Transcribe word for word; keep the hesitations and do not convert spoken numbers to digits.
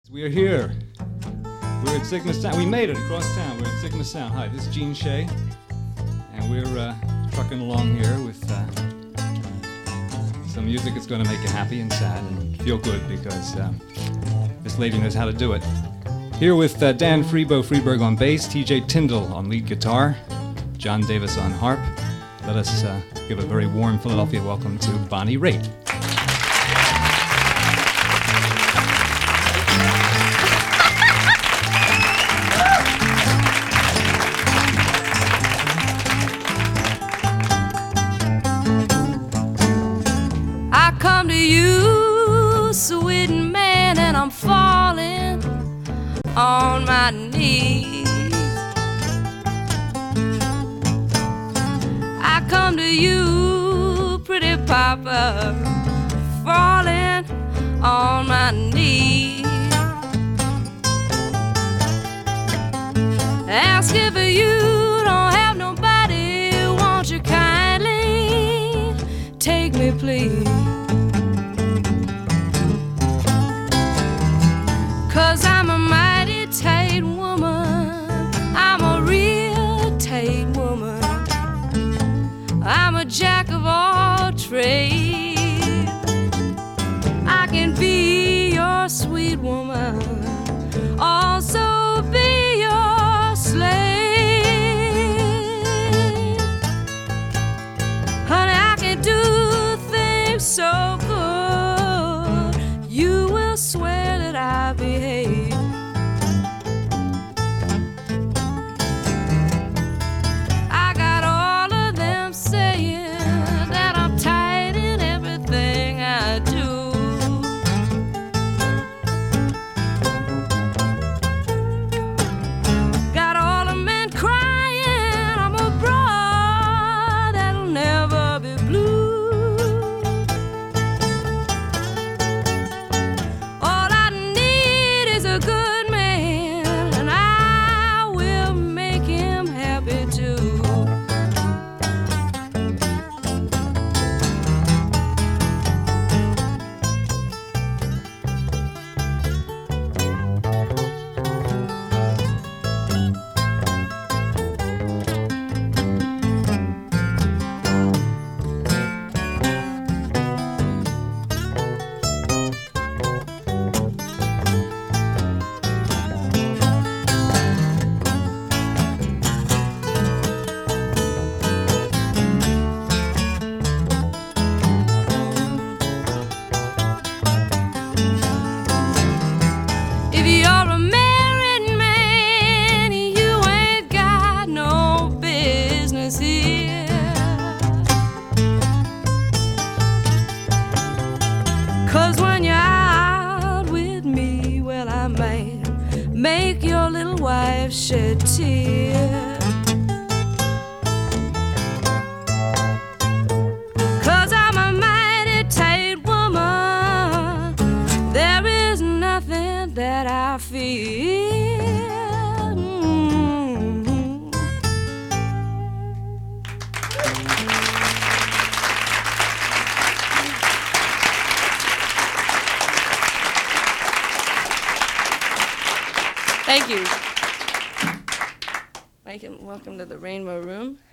We're here. We're at Sigma Sound. We made it across town. We're at Sigma Sound. Hi, this is Gene Shea, and we're uh, trucking along here with uh, some music that's going to make you happy and sad and feel good because uh, this lady knows how to do it. Here with uh, Dan Freebo Freeberg on bass, T J Tyndall on lead guitar, John Davis on harp. Let us uh, give a very warm Philadelphia welcome to Bonnie Raitt. Come to you, sweet man, and I'm falling on my knees. I come to you, pretty papa, falling on my knees. Ask if you don't have nobody, won't you kindly take me, please? 'Cause I'm a mighty tight woman, I'm a real tight woman, I'm a jack of all trades. I can be your sweet woman, also be your slave. Honey, I can do things so good, you will swear that I behave. I got all of them saying that I'm tight in everything I do. Got all the men crying I'm a broad that'll never be blue. All I need is a good man, and I will make him happy too. If you're a married man, you ain't got no business here. 'Cause when you're out with me, well, I might make your little wife shed tears. 'Cause I'm a mighty tight woman, there is nothing that I fear. Mm-hmm. Thank you. Thank you. Welcome to the Rainbow Room.